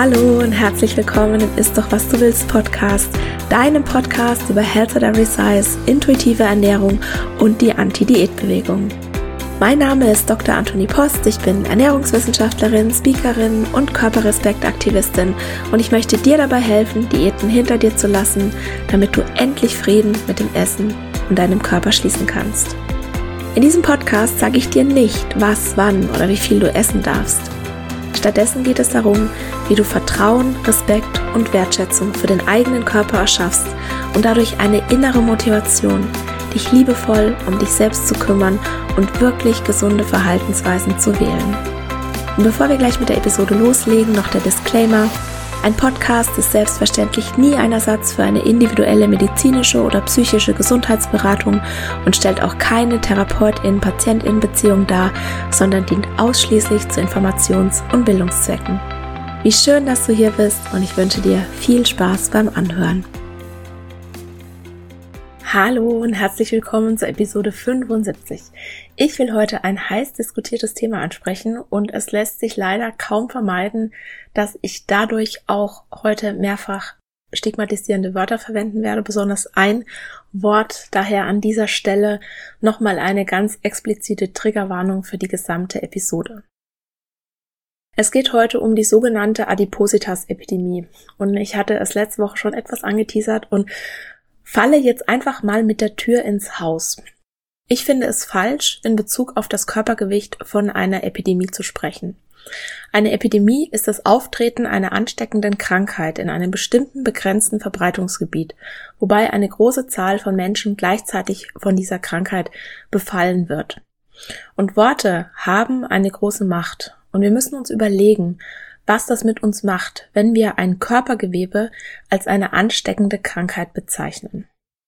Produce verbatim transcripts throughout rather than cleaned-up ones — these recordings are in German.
Hallo und herzlich willkommen im Ist doch was du willst Podcast, deinem Podcast über Health at Every Size, intuitive Ernährung und die Anti-Diät-Bewegung. Mein Name ist Doktor Antonie Post, ich bin Ernährungswissenschaftlerin, Speakerin und Körperrespekt-Aktivistin und ich möchte dir dabei helfen, Diäten hinter dir zu lassen, damit du endlich Frieden mit dem Essen und deinem Körper schließen kannst. In diesem Podcast sage ich dir nicht, was, wann oder wie viel du essen darfst. Stattdessen geht es darum, wie du Vertrauen, Respekt und Wertschätzung für den eigenen Körper erschaffst und dadurch eine innere Motivation, dich liebevoll um dich selbst zu kümmern und wirklich gesunde Verhaltensweisen zu wählen. Und bevor wir gleich mit der Episode loslegen, noch der Disclaimer: Ein Podcast ist selbstverständlich nie ein Ersatz für eine individuelle medizinische oder psychische Gesundheitsberatung und stellt auch keine Therapeutin-Patientin-Beziehung dar, sondern dient ausschließlich zu Informations- und Bildungszwecken. Wie schön, dass du hier bist und ich wünsche dir viel Spaß beim Anhören. Hallo und herzlich willkommen zur Episode fünfundsiebzig. Ich will heute ein heiß diskutiertes Thema ansprechen und es lässt sich leider kaum vermeiden, dass ich dadurch auch heute mehrfach stigmatisierende Wörter verwenden werde, besonders ein Wort, daher an dieser Stelle nochmal eine ganz explizite Triggerwarnung für die gesamte Episode. Es geht heute um die sogenannte Adipositas-Epidemie und ich hatte es letzte Woche schon etwas angeteasert und falle jetzt einfach mal mit der Tür ins Haus. Ich finde es falsch, in Bezug auf das Körpergewicht von einer Epidemie zu sprechen. Eine Epidemie ist das Auftreten einer ansteckenden Krankheit in einem bestimmten begrenzten Verbreitungsgebiet, wobei eine große Zahl von Menschen gleichzeitig von dieser Krankheit befallen wird. Und Worte haben eine große Macht und wir müssen uns überlegen, was das mit uns macht, wenn wir ein Körpergewebe als eine ansteckende Krankheit bezeichnen.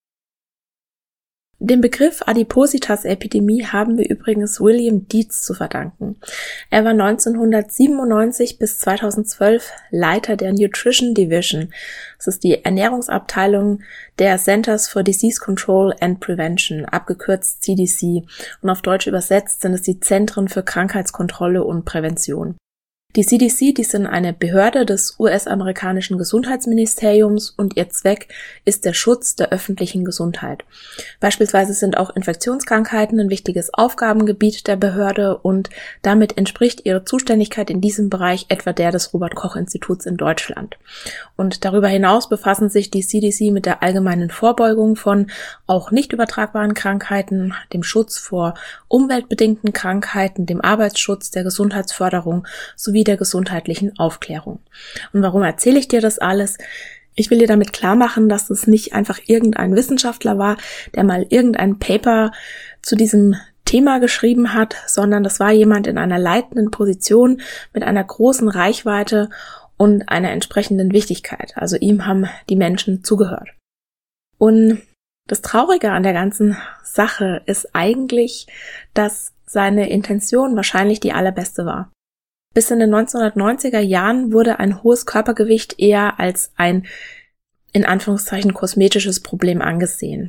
Den Begriff Adipositas-Epidemie haben wir übrigens William Dietz zu verdanken. Er war neunzehnhundertsiebenundneunzig bis zweitausendzwölf Leiter der Nutrition Division. Das ist die Ernährungsabteilung der Centers for Disease Control and Prevention, abgekürzt C D C. Und auf Deutsch übersetzt sind es die Zentren für Krankheitskontrolle und Prävention. Die C D C, die sind eine Behörde des U S-amerikanischen Gesundheitsministeriums und ihr Zweck ist der Schutz der öffentlichen Gesundheit. Beispielsweise sind auch Infektionskrankheiten ein wichtiges Aufgabengebiet der Behörde und damit entspricht ihre Zuständigkeit in diesem Bereich etwa der des Robert-Koch-Instituts in Deutschland. Und darüber hinaus befassen sich die C D C mit der allgemeinen Vorbeugung von auch nicht übertragbaren Krankheiten, dem Schutz vor umweltbedingten Krankheiten, dem Arbeitsschutz, der Gesundheitsförderung sowie der gesundheitlichen Aufklärung. Und warum erzähle ich dir das alles? Ich will dir damit klar machen, dass es nicht einfach irgendein Wissenschaftler war, der mal irgendein Paper zu diesem Thema geschrieben hat, sondern das war jemand in einer leitenden Position mit einer großen Reichweite und einer entsprechenden Wichtigkeit. Also ihm haben die Menschen zugehört. Und das Traurige an der ganzen Sache ist eigentlich, dass seine Intention wahrscheinlich die allerbeste war. Bis in den neunzehnhundertneunziger Jahren wurde ein hohes Körpergewicht eher als ein, in Anführungszeichen, kosmetisches Problem angesehen,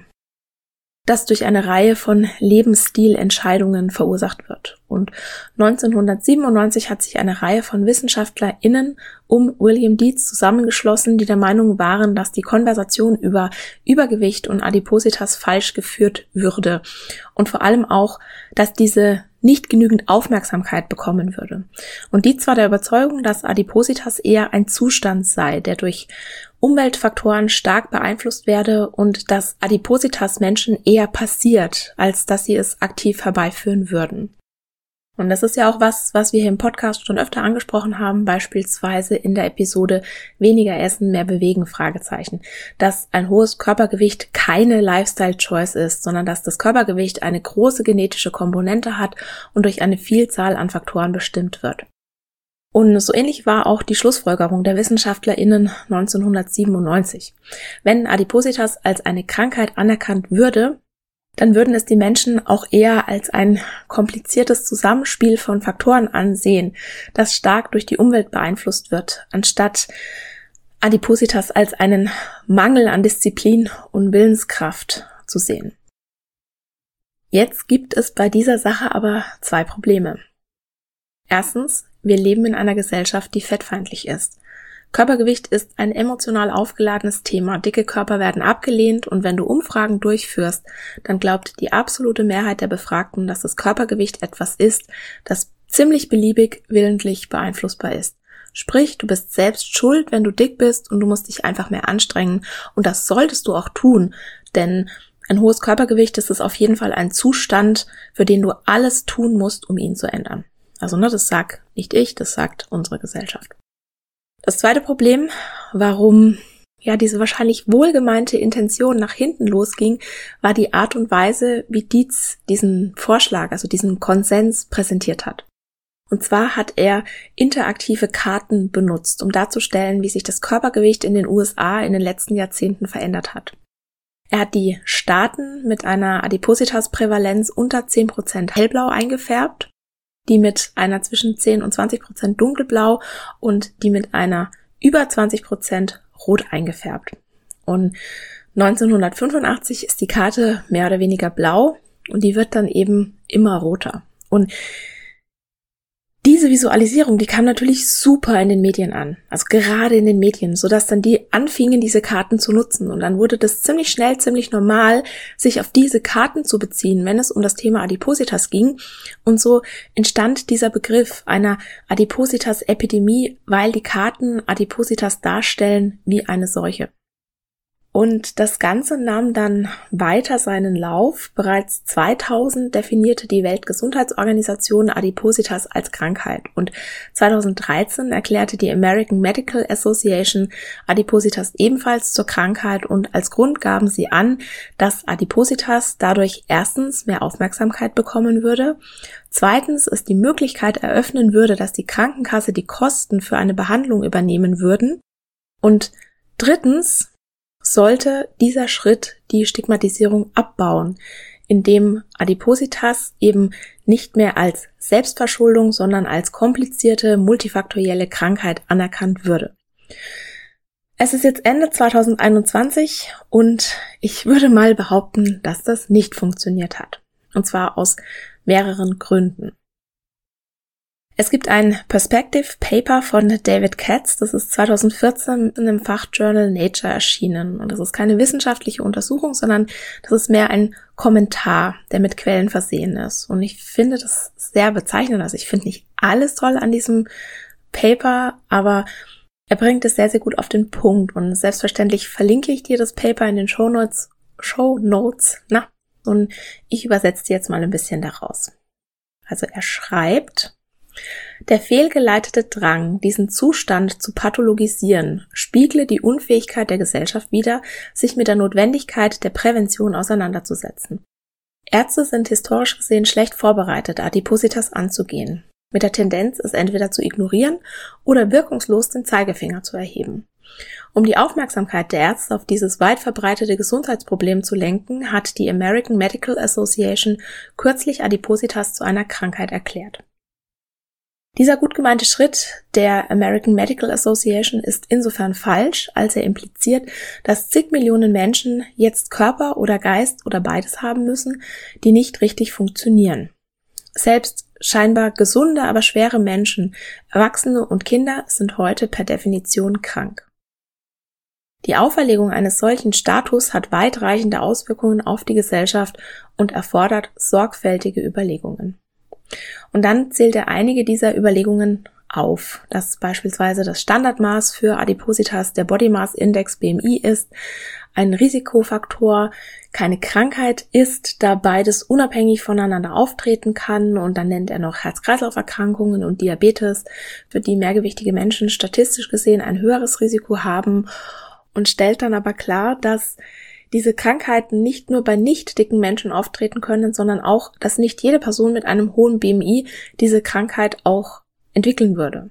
das durch eine Reihe von Lebensstilentscheidungen verursacht wird. Und neunzehnhundertsiebenundneunzig hat sich eine Reihe von WissenschaftlerInnen um William Dietz zusammengeschlossen, die der Meinung waren, dass die Konversation über Übergewicht und Adipositas falsch geführt würde und vor allem auch, dass diese nicht genügend Aufmerksamkeit bekommen würde. Und Dietz war der Überzeugung, dass Adipositas eher ein Zustand sei, der durch Umweltfaktoren stark beeinflusst werde und dass Adipositas Menschen eher passiert, als dass sie es aktiv herbeiführen würden. Und das ist ja auch was, was wir hier im Podcast schon öfter angesprochen haben, beispielsweise in der Episode Weniger essen, mehr bewegen, Fragezeichen, dass ein hohes Körpergewicht keine Lifestyle-Choice ist, sondern dass das Körpergewicht eine große genetische Komponente hat und durch eine Vielzahl an Faktoren bestimmt wird. Und so ähnlich war auch die Schlussfolgerung der WissenschaftlerInnen neunzehnhundertsiebenundneunzig. Wenn Adipositas als eine Krankheit anerkannt würde, dann würden es die Menschen auch eher als ein kompliziertes Zusammenspiel von Faktoren ansehen, das stark durch die Umwelt beeinflusst wird, anstatt Adipositas als einen Mangel an Disziplin und Willenskraft zu sehen. Jetzt gibt es bei dieser Sache aber zwei Probleme. Erstens, wir leben in einer Gesellschaft, die fettfeindlich ist. Körpergewicht ist ein emotional aufgeladenes Thema. Dicke Körper werden abgelehnt und wenn du Umfragen durchführst, dann glaubt die absolute Mehrheit der Befragten, dass das Körpergewicht etwas ist, das ziemlich beliebig willentlich beeinflussbar ist. Sprich, du bist selbst schuld, wenn du dick bist und du musst dich einfach mehr anstrengen und das solltest du auch tun, denn ein hohes Körpergewicht, das ist auf jeden Fall ein Zustand, für den du alles tun musst, um ihn zu ändern. Also ne, das sagt nicht ich, das sagt unsere Gesellschaft. Das zweite Problem, warum ja diese wahrscheinlich wohlgemeinte Intention nach hinten losging, war die Art und Weise, wie Dietz diesen Vorschlag, also diesen Konsens präsentiert hat. Und zwar hat er interaktive Karten benutzt, um darzustellen, wie sich das Körpergewicht in den U S A in den letzten Jahrzehnten verändert hat. Er hat die Staaten mit einer Adipositasprävalenz unter zehn Prozent hellblau eingefärbt, die mit einer zwischen zehn und zwanzig Prozent dunkelblau und die mit einer über zwanzig Prozent rot eingefärbt. Und neunzehnhundertfünfundachtzig ist die Karte mehr oder weniger blau und die wird dann eben immer roter. Und diese Visualisierung, die kam natürlich super in den Medien an, also gerade in den Medien, sodass dann die anfingen, diese Karten zu nutzen. Und dann wurde das ziemlich schnell, ziemlich normal, sich auf diese Karten zu beziehen, wenn es um das Thema Adipositas ging. Und so entstand dieser Begriff einer Adipositas-Epidemie, weil die Karten Adipositas darstellen wie eine Seuche. Und das Ganze nahm dann weiter seinen Lauf. Bereits zweitausend definierte die Weltgesundheitsorganisation Adipositas als Krankheit. Und zweitausenddreizehn erklärte die American Medical Association Adipositas ebenfalls zur Krankheit und als Grund gaben sie an, dass Adipositas dadurch erstens mehr Aufmerksamkeit bekommen würde, zweitens es die Möglichkeit eröffnen würde, dass die Krankenkasse die Kosten für eine Behandlung übernehmen würden und drittens sollte dieser Schritt die Stigmatisierung abbauen, indem Adipositas eben nicht mehr als Selbstverschuldung, sondern als komplizierte, multifaktorielle Krankheit anerkannt würde. Es ist jetzt Ende zweitausendeinundzwanzig und ich würde mal behaupten, dass das nicht funktioniert hat. Und zwar aus mehreren Gründen. Es gibt ein Perspective Paper von David Katz, das ist zweitausendvierzehn in dem Fachjournal Nature erschienen. Und das ist keine wissenschaftliche Untersuchung, sondern das ist mehr ein Kommentar, der mit Quellen versehen ist. Und ich finde das sehr bezeichnend. Also ich finde nicht alles toll an diesem Paper, aber er bringt es sehr, sehr gut auf den Punkt. Und selbstverständlich verlinke ich dir das Paper in den Shownotes, Shownotes, na, und ich übersetze dir jetzt mal ein bisschen daraus. Also er schreibt: Der fehlgeleitete Drang, diesen Zustand zu pathologisieren, spiegle die Unfähigkeit der Gesellschaft wider, sich mit der Notwendigkeit der Prävention auseinanderzusetzen. Ärzte sind historisch gesehen schlecht vorbereitet, Adipositas anzugehen, mit der Tendenz, es entweder zu ignorieren oder wirkungslos den Zeigefinger zu erheben. Um die Aufmerksamkeit der Ärzte auf dieses weit verbreitete Gesundheitsproblem zu lenken, hat die American Medical Association kürzlich Adipositas zu einer Krankheit erklärt. Dieser gut gemeinte Schritt der American Medical Association ist insofern falsch, als er impliziert, dass zig Millionen Menschen jetzt Körper oder Geist oder beides haben müssen, die nicht richtig funktionieren. Selbst scheinbar gesunde, aber schwere Menschen, Erwachsene und Kinder sind heute per Definition krank. Die Auferlegung eines solchen Status hat weitreichende Auswirkungen auf die Gesellschaft und erfordert sorgfältige Überlegungen. Und dann zählt er einige dieser Überlegungen auf, dass beispielsweise das Standardmaß für Adipositas der Body Mass Index B M I ist, ein Risikofaktor, keine Krankheit ist, da beides unabhängig voneinander auftreten kann, und dann nennt er noch Herz-Kreislauf-Erkrankungen und Diabetes, für die mehrgewichtige Menschen statistisch gesehen ein höheres Risiko haben, und stellt dann aber klar, dass diese Krankheiten nicht nur bei nicht dicken Menschen auftreten können, sondern auch, dass nicht jede Person mit einem hohen B M I diese Krankheit auch entwickeln würde.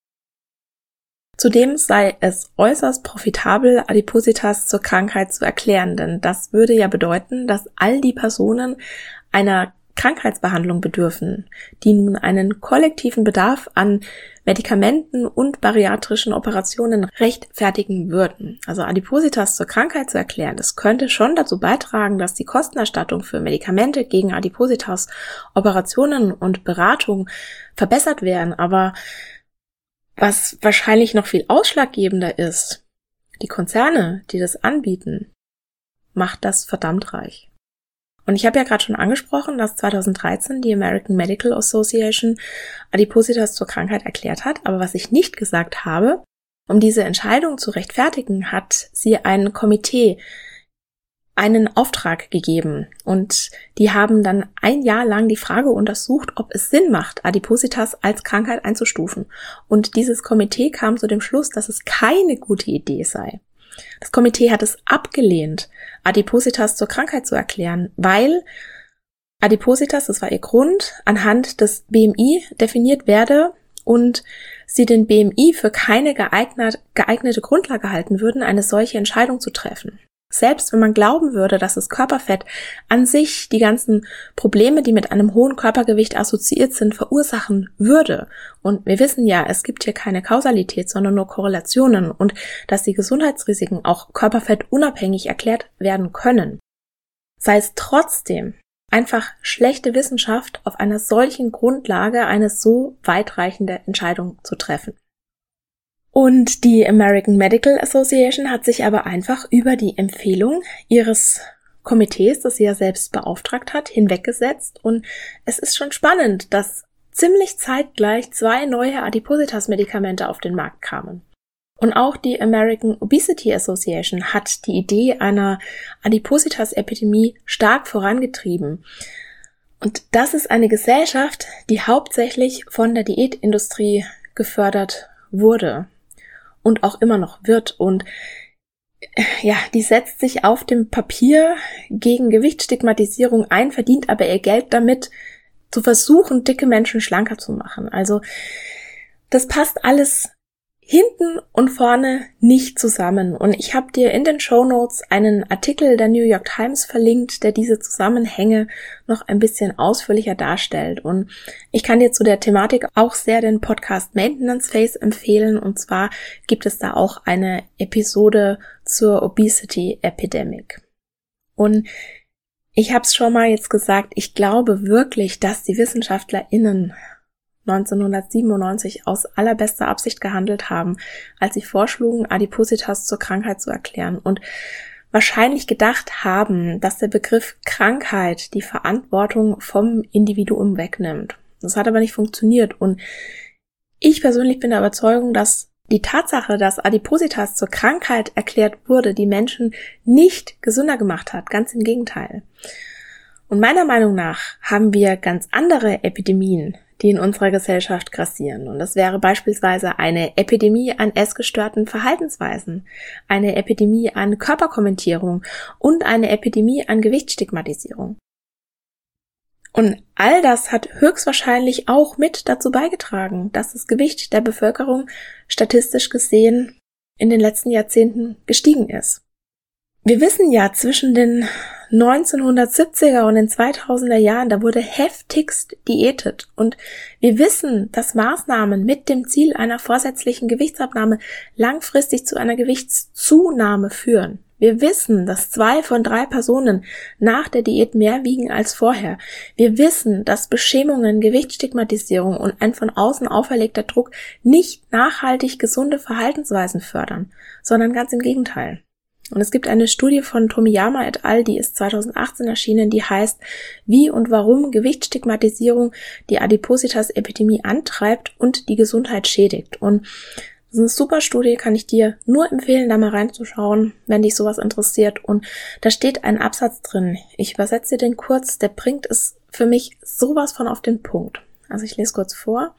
Zudem sei es äußerst profitabel, Adipositas zur Krankheit zu erklären, denn das würde ja bedeuten, dass all die Personen einer Krankheitsbehandlung bedürfen, die nun einen kollektiven Bedarf an Medikamenten und bariatrischen Operationen rechtfertigen würden. Also Adipositas zur Krankheit zu erklären, das könnte schon dazu beitragen, dass die Kostenerstattung für Medikamente gegen Adipositas, Operationen und Beratung verbessert werden, aber Was wahrscheinlich noch viel ausschlaggebender ist, die Konzerne, die das anbieten, macht das verdammt reich. Und ich habe ja gerade schon angesprochen, dass zweitausenddreizehn die American Medical Association Adipositas zur Krankheit erklärt hat. Aber was ich nicht gesagt habe, um diese Entscheidung zu rechtfertigen, hat sie ein Komitee einen Auftrag gegeben. Und die haben dann ein Jahr lang die Frage untersucht, ob es Sinn macht, Adipositas als Krankheit einzustufen. Und dieses Komitee kam zu dem Schluss, dass es keine gute Idee sei. Das Komitee hat es abgelehnt, Adipositas zur Krankheit zu erklären, weil Adipositas, das war ihr Grund, anhand des B M I definiert werde und sie den B M I für keine geeignet, geeignete Grundlage halten würden, eine solche Entscheidung zu treffen. Selbst wenn man glauben würde, dass das Körperfett an sich die ganzen Probleme, die mit einem hohen Körpergewicht assoziiert sind, verursachen würde. Und wir wissen ja, es gibt hier keine Kausalität, sondern nur Korrelationen und dass die Gesundheitsrisiken auch körperfettunabhängig erklärt werden können. Sei es trotzdem einfach schlechte Wissenschaft, auf einer solchen Grundlage eine so weitreichende Entscheidung zu treffen. Und die American Medical Association hat sich aber einfach über die Empfehlung ihres Komitees, das sie ja selbst beauftragt hat, hinweggesetzt. Und es ist schon spannend, dass ziemlich zeitgleich zwei neue Adipositas-Medikamente auf den Markt kamen. Und auch die American Obesity Association hat die Idee einer Adipositas-Epidemie stark vorangetrieben. Und das ist eine Gesellschaft, die hauptsächlich von der Diätindustrie gefördert wurde. Und auch immer noch wird. Und ja, die setzt sich auf dem Papier gegen Gewichtsstigmatisierung ein, verdient aber ihr Geld damit, zu versuchen, dicke Menschen schlanker zu machen. Also das passt alles hinten und vorne nicht zusammen. Und ich habe dir in den Shownotes einen Artikel der New York Times verlinkt, der diese Zusammenhänge noch ein bisschen ausführlicher darstellt. Und ich kann dir zu der Thematik auch sehr den Podcast Maintenance Phase empfehlen. Und zwar gibt es da auch eine Episode zur Obesity Epidemic. Und ich habe es schon mal jetzt gesagt, ich glaube wirklich, dass die WissenschaftlerInnen neunzehnhundertsiebenundneunzig aus allerbester Absicht gehandelt haben, als sie vorschlugen, Adipositas zur Krankheit zu erklären und wahrscheinlich gedacht haben, dass der Begriff Krankheit die Verantwortung vom Individuum wegnimmt. Das hat aber nicht funktioniert und ich persönlich bin der Überzeugung, dass die Tatsache, dass Adipositas zur Krankheit erklärt wurde, die Menschen nicht gesünder gemacht hat, ganz im Gegenteil. Und meiner Meinung nach haben wir ganz andere Epidemien, die in unserer Gesellschaft grassieren. Und das wäre beispielsweise eine Epidemie an essgestörten Verhaltensweisen, eine Epidemie an Körperkommentierung und eine Epidemie an Gewichtsstigmatisierung. Und all das hat höchstwahrscheinlich auch mit dazu beigetragen, dass das Gewicht der Bevölkerung statistisch gesehen in den letzten Jahrzehnten gestiegen ist. Wir wissen ja, zwischen den neunzehnhundertsiebziger und den zweitausender Jahren, da wurde heftigst diätet. Und wir wissen, dass Maßnahmen mit dem Ziel einer vorsätzlichen Gewichtsabnahme langfristig zu einer Gewichtszunahme führen. Wir wissen, dass zwei von drei Personen nach der Diät mehr wiegen als vorher. Wir wissen, dass Beschämungen, Gewichtsstigmatisierung und ein von außen auferlegter Druck nicht nachhaltig gesunde Verhaltensweisen fördern, sondern ganz im Gegenteil. Und es gibt eine Studie von Tomiyama et al., die ist zweitausendachtzehn erschienen, die heißt, wie und warum Gewichtsstigmatisierung die Adipositas-Epidemie antreibt und die Gesundheit schädigt. Und das ist eine super Studie, kann ich dir nur empfehlen, da mal reinzuschauen, wenn dich sowas interessiert. Und da steht ein Absatz drin. Ich übersetze dir den kurz, der bringt es für mich sowas von auf den Punkt. Also ich lese kurz vor.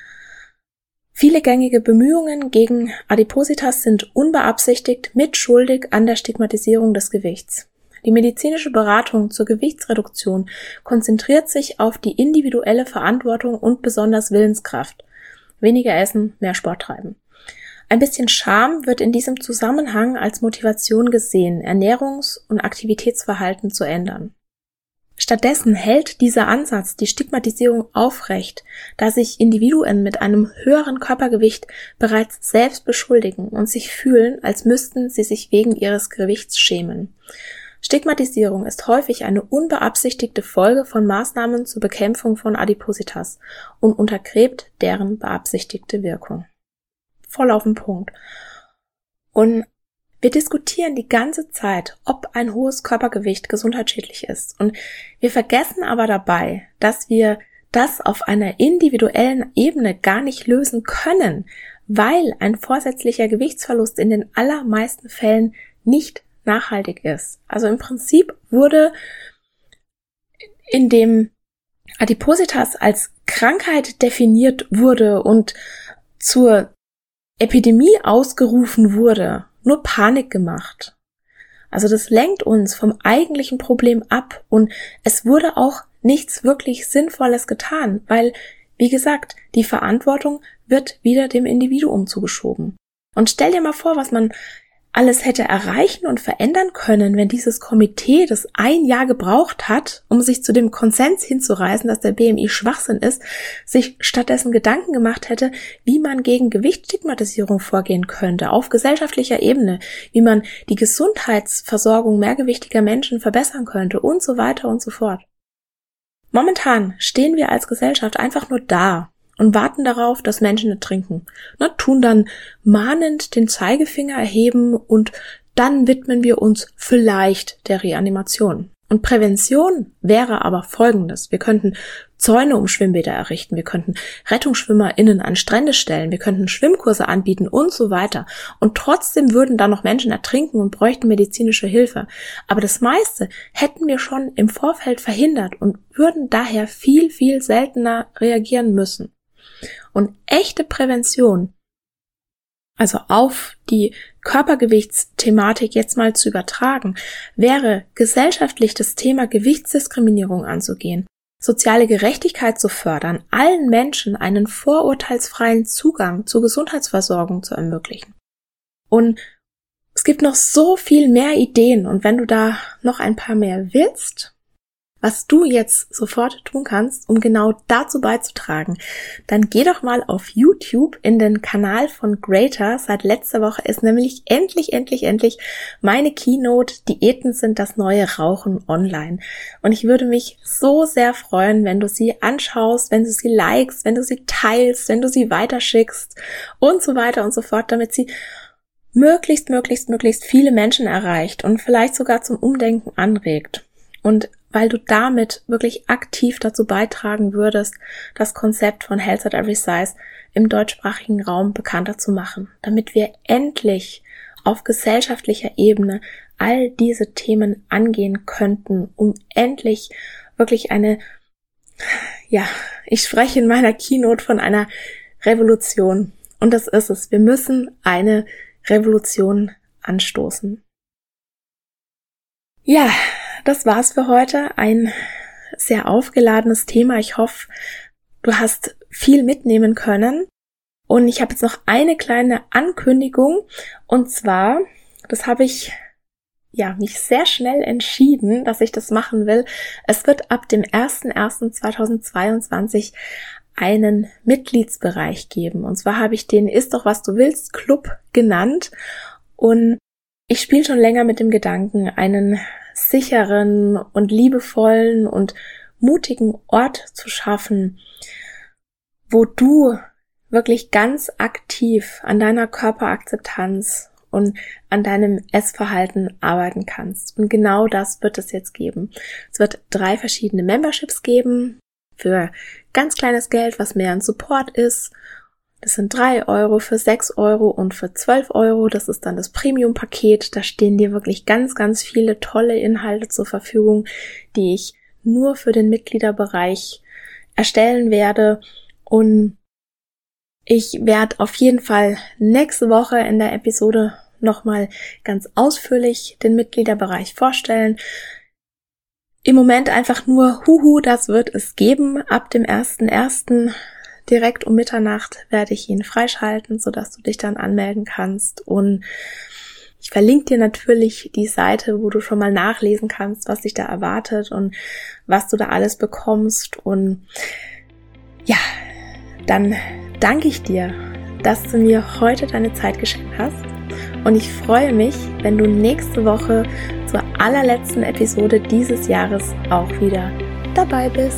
Viele gängige Bemühungen gegen Adipositas sind unbeabsichtigt mitschuldig an der Stigmatisierung des Gewichts. Die medizinische Beratung zur Gewichtsreduktion konzentriert sich auf die individuelle Verantwortung und besonders Willenskraft. Weniger essen, mehr Sport treiben. Ein bisschen Scham wird in diesem Zusammenhang als Motivation gesehen, Ernährungs- und Aktivitätsverhalten zu ändern. Stattdessen hält dieser Ansatz die Stigmatisierung aufrecht, da sich Individuen mit einem höheren Körpergewicht bereits selbst beschuldigen und sich fühlen, als müssten sie sich wegen ihres Gewichts schämen. Stigmatisierung ist häufig eine unbeabsichtigte Folge von Maßnahmen zur Bekämpfung von Adipositas und untergräbt deren beabsichtigte Wirkung. voll auf den Punkt. Und wir diskutieren die ganze Zeit, ob ein hohes Körpergewicht gesundheitsschädlich ist. Und wir vergessen aber dabei, dass wir das auf einer individuellen Ebene gar nicht lösen können, weil ein vorsätzlicher Gewichtsverlust in den allermeisten Fällen nicht nachhaltig ist. Also im Prinzip wurde in dem Adipositas als Krankheit definiert wurde und zur Epidemie ausgerufen wurde, nur Panik gemacht. Also das lenkt uns vom eigentlichen Problem ab und es wurde auch nichts wirklich Sinnvolles getan, weil, wie gesagt, die Verantwortung wird wieder dem Individuum zugeschoben. Und stell dir mal vor, was man alles hätte erreichen und verändern können, wenn dieses Komitee, das ein Jahr gebraucht hat, um sich zu dem Konsens hinzureißen, dass der B M I Schwachsinn ist, sich stattdessen Gedanken gemacht hätte, wie man gegen Gewichtsstigmatisierung vorgehen könnte, auf gesellschaftlicher Ebene, wie man die Gesundheitsversorgung mehrgewichtiger Menschen verbessern könnte und so weiter und so fort. Momentan stehen wir als Gesellschaft einfach nur da und warten darauf, dass Menschen ertrinken. Na, tun dann mahnend den Zeigefinger erheben und dann widmen wir uns vielleicht der Reanimation. Und Prävention wäre aber Folgendes. Wir könnten Zäune um Schwimmbäder errichten, wir könnten RettungsschwimmerInnen an Strände stellen, wir könnten Schwimmkurse anbieten und so weiter. Und trotzdem würden da noch Menschen ertrinken und bräuchten medizinische Hilfe. Aber das meiste hätten wir schon im Vorfeld verhindert und würden daher viel, viel seltener reagieren müssen. Und echte Prävention, also auf die Körpergewichtsthematik jetzt mal zu übertragen, wäre gesellschaftlich das Thema Gewichtsdiskriminierung anzugehen, soziale Gerechtigkeit zu fördern, allen Menschen einen vorurteilsfreien Zugang zur Gesundheitsversorgung zu ermöglichen. Und es gibt noch so viel mehr Ideen und wenn du da noch ein paar mehr willst, was du jetzt sofort tun kannst, um genau dazu beizutragen, dann geh doch mal auf YouTube in den Kanal von Greater. Seit letzter Woche ist nämlich endlich, endlich, endlich meine Keynote Diäten sind das neue Rauchen online. Und ich würde mich so sehr freuen, wenn du sie anschaust, wenn du sie likest, wenn du sie teilst, wenn du sie weiterschickst und so weiter und so fort, damit sie möglichst, möglichst, möglichst viele Menschen erreicht und vielleicht sogar zum Umdenken anregt. Und weil du damit wirklich aktiv dazu beitragen würdest, das Konzept von Health at Every Size im deutschsprachigen Raum bekannter zu machen, damit wir endlich auf gesellschaftlicher Ebene all diese Themen angehen könnten, um endlich wirklich eine, ja, ich spreche in meiner Keynote von einer Revolution. Und das ist es. Wir müssen eine Revolution anstoßen. Ja, das war's für heute. Ein sehr aufgeladenes Thema. Ich hoffe, du hast viel mitnehmen können. Und ich habe jetzt noch eine kleine Ankündigung. Und zwar, das habe ich ja mich sehr schnell entschieden, dass ich das machen will. Es wird ab dem ersten ersten zweitausendzweiundzwanzig einen Mitgliedsbereich geben. Und zwar habe ich den Ist doch was du willst Club genannt. Und ich spiele schon länger mit dem Gedanken, einen sicheren und liebevollen und mutigen Ort zu schaffen, wo du wirklich ganz aktiv an deiner Körperakzeptanz und an deinem Essverhalten arbeiten kannst. Und genau das wird es jetzt geben. Es wird drei verschiedene Memberships geben für ganz kleines Geld, was mehr ein Support ist. Das sind drei Euro, für sechs Euro und für zwölf Euro. Das ist dann das Premium-Paket. Da stehen dir wirklich ganz, ganz viele tolle Inhalte zur Verfügung, die ich nur für den Mitgliederbereich erstellen werde. Und ich werde auf jeden Fall nächste Woche in der Episode nochmal ganz ausführlich den Mitgliederbereich vorstellen. Im Moment einfach nur, huhu, das wird es geben. Ab dem ersten ersten direkt um Mitternacht werde ich ihn freischalten, sodass du dich dann anmelden kannst. Und ich verlinke dir natürlich die Seite, wo du schon mal nachlesen kannst, was dich da erwartet und was du da alles bekommst. Und ja, dann danke ich dir, dass du mir heute deine Zeit geschenkt hast. Und ich freue mich, wenn du nächste Woche zur allerletzten Episode dieses Jahres auch wieder dabei bist.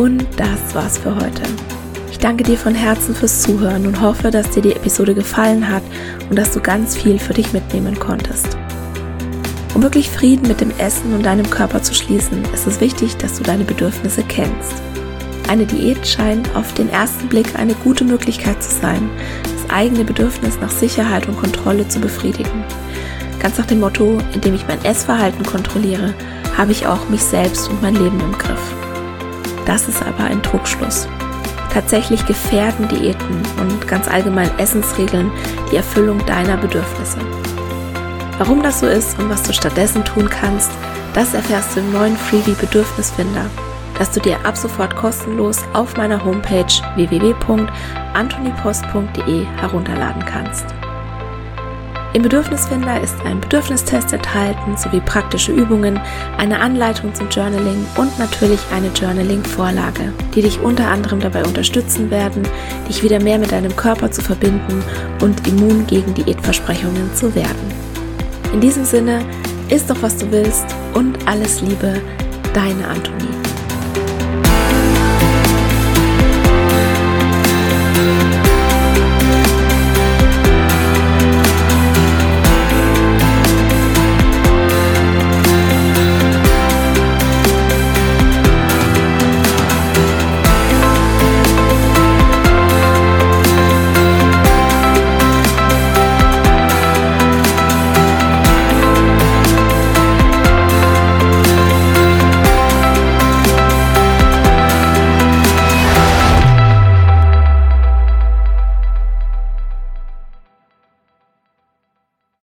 Und das war's für heute. Ich danke dir von Herzen fürs Zuhören und hoffe, dass dir die Episode gefallen hat und dass du ganz viel für dich mitnehmen konntest. Um wirklich Frieden mit dem Essen und deinem Körper zu schließen, ist es wichtig, dass du deine Bedürfnisse kennst. Eine Diät scheint auf den ersten Blick eine gute Möglichkeit zu sein, das eigene Bedürfnis nach Sicherheit und Kontrolle zu befriedigen. Ganz nach dem Motto, indem ich mein Essverhalten kontrolliere, habe ich auch mich selbst und mein Leben im Griff. Das ist aber ein Trugschluss. Tatsächlich gefährden Diäten und ganz allgemein Essensregeln die Erfüllung deiner Bedürfnisse. Warum das so ist und was du stattdessen tun kannst, das erfährst du im neuen Freebie Bedürfnisfinder, das du dir ab sofort kostenlos auf meiner Homepage w w w punkt antonipost punkt d e herunterladen kannst. Im Bedürfnisfinder ist ein Bedürfnistest enthalten sowie praktische Übungen, eine Anleitung zum Journaling und natürlich eine Journaling-Vorlage, die dich unter anderem dabei unterstützen werden, dich wieder mehr mit deinem Körper zu verbinden und immun gegen Diätversprechungen zu werden. In diesem Sinne, iss doch was du willst und alles Liebe, deine Antonie.